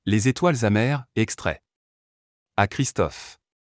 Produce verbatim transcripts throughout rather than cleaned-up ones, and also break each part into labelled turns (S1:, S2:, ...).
S1: Les étoiles amères, extrait. À Christophe.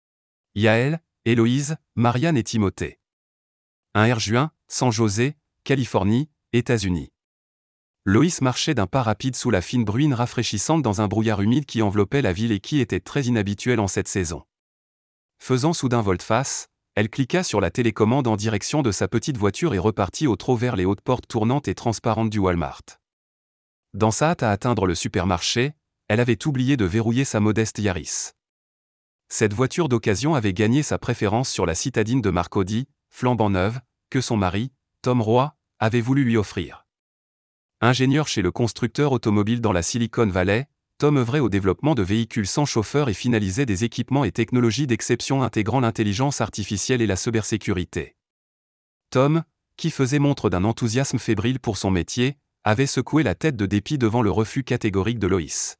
S1: Yaël, Héloïse, Marianne et Timothée. un juin, San José, Californie, États-Unis. Loïs marchait d'un pas rapide sous la fine bruine rafraîchissante dans un brouillard humide qui enveloppait la ville et qui était très inhabituel en cette saison. Faisant soudain volte-face, elle cliqua sur la télécommande en direction de sa petite voiture et repartit au trot vers les hautes portes tournantes et transparentes du Walmart. Dans sa hâte à atteindre le supermarché, elle avait oublié de verrouiller sa modeste Yaris. Cette voiture d'occasion avait gagné sa préférence sur la citadine de marque Audi, flambant neuve, que son mari, Tom Roy, avait voulu lui offrir. Ingénieur chez le constructeur automobile dans la Silicon Valley, Tom œuvrait au développement de véhicules sans chauffeur et finalisait des équipements et technologies d'exception intégrant l'intelligence artificielle et la cybersécurité. Tom, qui faisait montre d'un enthousiasme fébrile pour son métier, avait secoué la tête de dépit devant le refus catégorique de Loïs.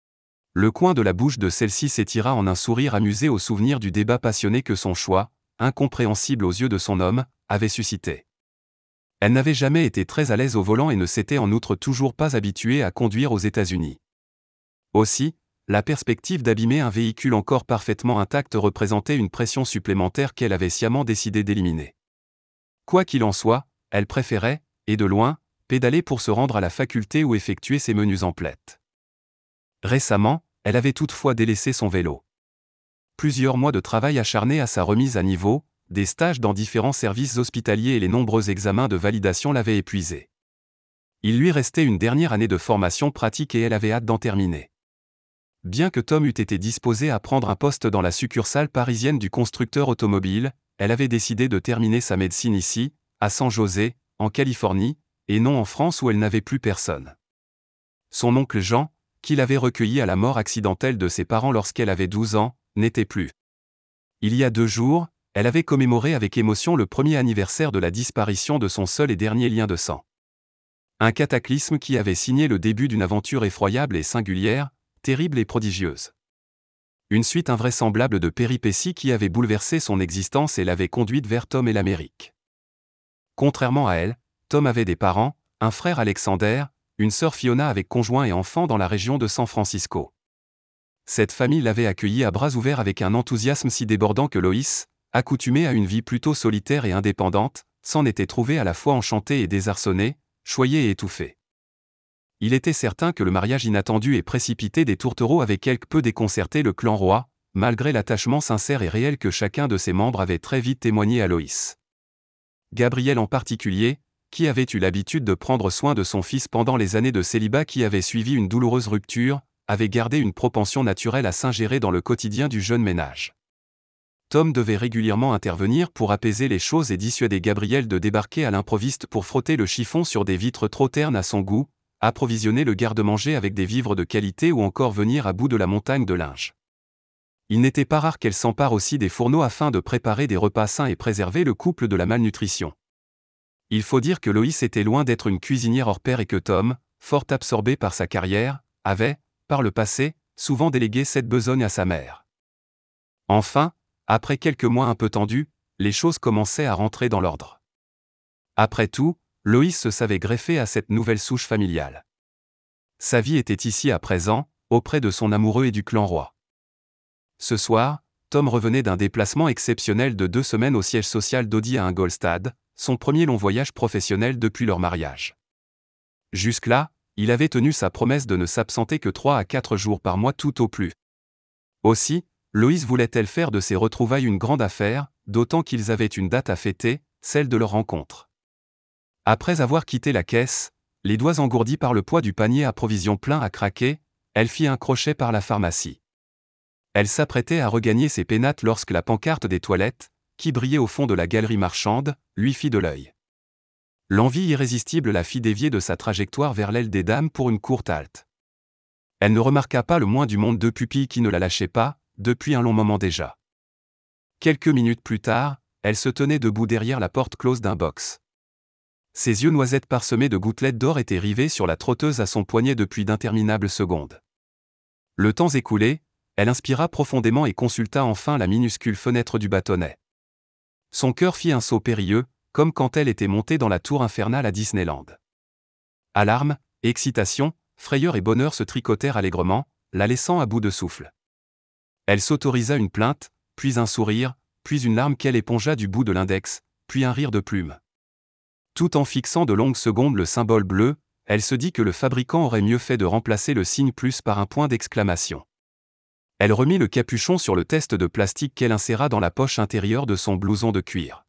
S1: Le coin de la bouche de celle-ci s'étira en un sourire amusé au souvenir du débat passionné que son choix, incompréhensible aux yeux de son homme, avait suscité. Elle n'avait jamais été très à l'aise au volant et ne s'était en outre toujours pas habituée à conduire aux États-Unis. Aussi, la perspective d'abîmer un véhicule encore parfaitement intact représentait une pression supplémentaire qu'elle avait sciemment décidé d'éliminer. Quoi qu'il en soit, elle préférait, et de loin, pédaler pour se rendre à la faculté ou effectuer ses menus emplettes. Récemment, elle avait toutefois délaissé son vélo. Plusieurs mois de travail acharné à sa remise à niveau, des stages dans différents services hospitaliers et les nombreux examens de validation l'avaient épuisée. Il lui restait une dernière année de formation pratique et elle avait hâte d'en terminer. Bien que Tom eût été disposé à prendre un poste dans la succursale parisienne du constructeur automobile, elle avait décidé de terminer sa médecine ici, à San José, en Californie, et non en France où elle n'avait plus personne. Son oncle Jean, qui l'avait recueilli à la mort accidentelle de ses parents lorsqu'elle avait douze ans, n'était plus. Il y a deux jours, elle avait commémoré avec émotion le premier anniversaire de la disparition de son seul et dernier lien de sang. Un cataclysme qui avait signé le début d'une aventure effroyable et singulière, terrible et prodigieuse. Une suite invraisemblable de péripéties qui avaient bouleversé son existence et l'avaient conduite vers Tom et l'Amérique. Contrairement à elle, Tom avait des parents, un frère Alexander, une sœur Fiona avec conjoint et enfants dans la région de San Francisco. Cette famille l'avait accueilli à bras ouverts avec un enthousiasme si débordant que Loïs, accoutumée à une vie plutôt solitaire et indépendante, s'en était trouvée à la fois enchantée et désarçonnée, choyée et étouffée. Il était certain que le mariage inattendu et précipité des tourtereaux avait quelque peu déconcerté le clan Roy, malgré l'attachement sincère et réel que chacun de ses membres avait très vite témoigné à Loïs. Gabriel en particulier, qui avait eu l'habitude de prendre soin de son fils pendant les années de célibat qui avaient suivi une douloureuse rupture, avait gardé une propension naturelle à s'ingérer dans le quotidien du jeune ménage. Tom devait régulièrement intervenir pour apaiser les choses et dissuader Gabriel de débarquer à l'improviste pour frotter le chiffon sur des vitres trop ternes à son goût, approvisionner le garde-manger avec des vivres de qualité ou encore venir à bout de la montagne de linge. Il n'était pas rare qu'elle s'empare aussi des fourneaux afin de préparer des repas sains et préserver le couple de la malnutrition. Il faut dire que Loïs était loin d'être une cuisinière hors pair et que Tom, fort absorbé par sa carrière, avait, par le passé, souvent délégué cette besogne à sa mère. Enfin, après quelques mois un peu tendus, les choses commençaient à rentrer dans l'ordre. Après tout, Loïs se savait greffé à cette nouvelle souche familiale. Sa vie était ici à présent, auprès de son amoureux et du clan Roy. Ce soir, Tom revenait d'un déplacement exceptionnel de deux semaines au siège social d'Audi à Ingolstadt, son premier long voyage professionnel depuis leur mariage. Jusque-là, il avait tenu sa promesse de ne s'absenter que trois à quatre jours par mois tout au plus. Aussi, Loïs voulait-elle faire de ces retrouvailles une grande affaire, d'autant qu'ils avaient une date à fêter, celle de leur rencontre. Après avoir quitté la caisse, les doigts engourdis par le poids du panier à provisions plein à craquer, elle fit un crochet par la pharmacie. Elle s'apprêtait à regagner ses pénates lorsque la pancarte des toilettes, qui brillait au fond de la galerie marchande, lui fit de l'œil. L'envie irrésistible la fit dévier de sa trajectoire vers l'aile des dames pour une courte halte. Elle ne remarqua pas le moins du monde de pupilles qui ne la lâchaient pas, depuis un long moment déjà. Quelques minutes plus tard, elle se tenait debout derrière la porte close d'un box. Ses yeux noisettes parsemés de gouttelettes d'or étaient rivés sur la trotteuse à son poignet depuis d'interminables secondes. Le temps écoulé, elle inspira profondément et consulta enfin la minuscule fenêtre du bâtonnet. Son cœur fit un saut périlleux, comme quand elle était montée dans la tour infernale à Disneyland. Alarme, excitation, frayeur et bonheur se tricotèrent allègrement, la laissant à bout de souffle. Elle s'autorisa une plainte, puis un sourire, puis une larme qu'elle épongea du bout de l'index, puis un rire de plume. Tout en fixant de longues secondes le symbole bleu, elle se dit que le fabricant aurait mieux fait de remplacer le signe plus par un point d'exclamation. Elle remit le capuchon sur le test de plastique qu'elle inséra dans la poche intérieure de son blouson de cuir.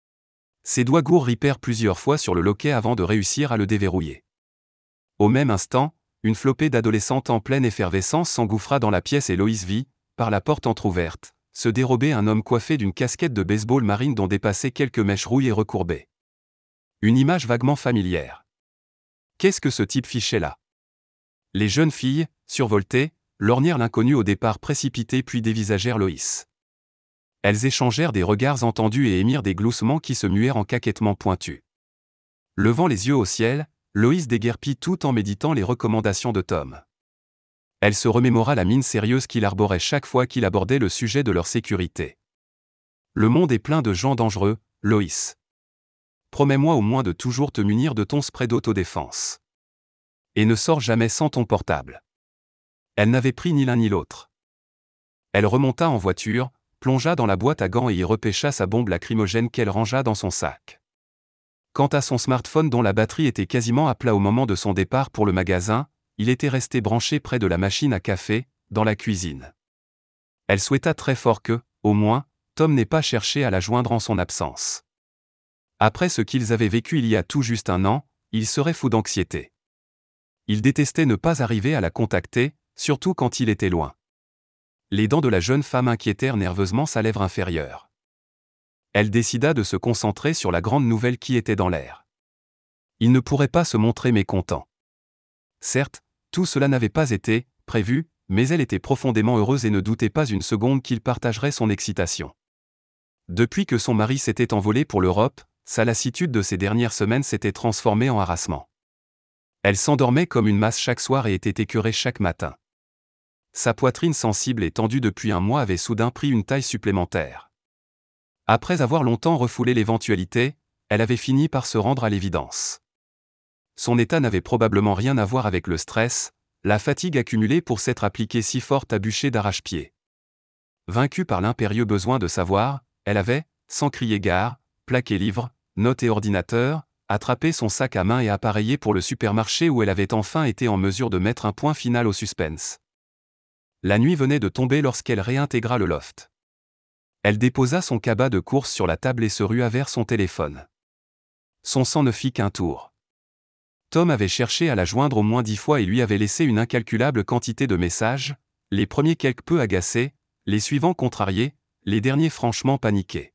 S1: Ses doigts gourds ripèrent plusieurs fois sur le loquet avant de réussir à le déverrouiller. Au même instant, une flopée d'adolescentes en pleine effervescence s'engouffra dans la pièce et Loïs vit, par la porte entr'ouverte, se dérober un homme coiffé d'une casquette de baseball marine dont dépassaient quelques mèches rouilles et recourbées. Une image vaguement familière. Qu'est-ce que ce type fichait là? Les jeunes filles, survoltées, lorgnèrent l'inconnu au départ précipité puis dévisagèrent Loïs. Elles échangèrent des regards entendus et émirent des gloussements qui se muèrent en caquettements pointus. Levant les yeux au ciel, Loïs déguerpit tout en méditant les recommandations de Tom. Elle se remémora la mine sérieuse qu'il arborait chaque fois qu'il abordait le sujet de leur sécurité. Le monde est plein de gens dangereux, Loïs. Promets-moi au moins de toujours te munir de ton spray d'autodéfense. Et ne sors jamais sans ton portable. Elle n'avait pris ni l'un ni l'autre. Elle remonta en voiture, plongea dans la boîte à gants et y repêcha sa bombe lacrymogène qu'elle rangea dans son sac. Quant à son smartphone dont la batterie était quasiment à plat au moment de son départ pour le magasin, il était resté branché près de la machine à café, dans la cuisine. Elle souhaita très fort que, au moins, Tom n'ait pas cherché à la joindre en son absence. Après ce qu'ils avaient vécu il y a tout juste un an, il serait fou d'anxiété. Il détestait ne pas arriver à la contacter, surtout quand il était loin. Les dents de la jeune femme inquiétèrent nerveusement sa lèvre inférieure. Elle décida de se concentrer sur la grande nouvelle qui était dans l'air. Il ne pourrait pas se montrer mécontent. Certes, tout cela n'avait pas été prévu, mais elle était profondément heureuse et ne doutait pas une seconde qu'il partagerait son excitation. Depuis que son mari s'était envolé pour l'Europe, sa lassitude de ces dernières semaines s'était transformée en harassement. Elle s'endormait comme une masse chaque soir et était écœurée chaque matin. Sa poitrine sensible et tendue depuis un mois avait soudain pris une taille supplémentaire. Après avoir longtemps refoulé l'éventualité, elle avait fini par se rendre à l'évidence. Son état n'avait probablement rien à voir avec le stress, la fatigue accumulée pour s'être appliquée si forte à bûcher d'arrache-pied. Vaincue par l'impérieux besoin de savoir, elle avait, sans crier gare, plaqué livres, notes et ordinateur, attrapé son sac à main et appareillé pour le supermarché où elle avait enfin été en mesure de mettre un point final au suspense. La nuit venait de tomber lorsqu'elle réintégra le loft. Elle déposa son cabas de course sur la table et se rua vers son téléphone. Son sang ne fit qu'un tour. Tom avait cherché à la joindre au moins dix fois et lui avait laissé une incalculable quantité de messages, les premiers quelque peu agacés, les suivants contrariés, les derniers franchement paniqués.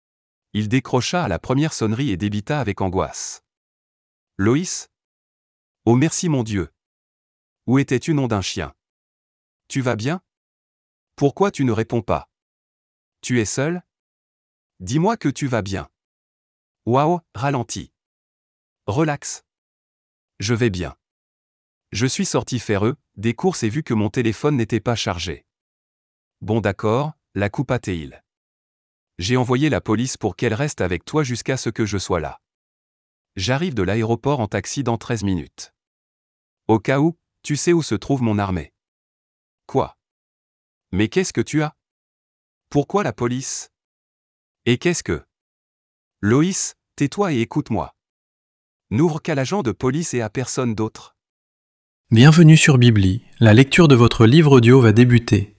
S1: Il décrocha à la première sonnerie et débita avec angoisse. « Loïs ? Oh merci mon Dieu ! Où étais-tu nom d'un chien ? Tu vas bien ? Pourquoi tu ne réponds pas ? Tu es seul ? Dis-moi que tu vas bien. Waouh, ralentis. Relax. Je vais bien. Je suis sorti faire eux, des courses et vu que mon téléphone n'était pas chargé. Bon d'accord, la coupe à Théil. J'ai envoyé la police pour qu'elle reste avec toi jusqu'à ce que je sois là. J'arrive de l'aéroport en taxi dans treize minutes. Au cas où, tu sais où se trouve mon armée. Quoi ? Mais qu'est-ce que tu as ? Pourquoi la police ? Et qu'est-ce que ? Loïs, tais-toi et écoute-moi. N'ouvre qu'à l'agent de police et à personne d'autre.
S2: Bienvenue sur Bibli, la lecture de votre livre audio va débuter.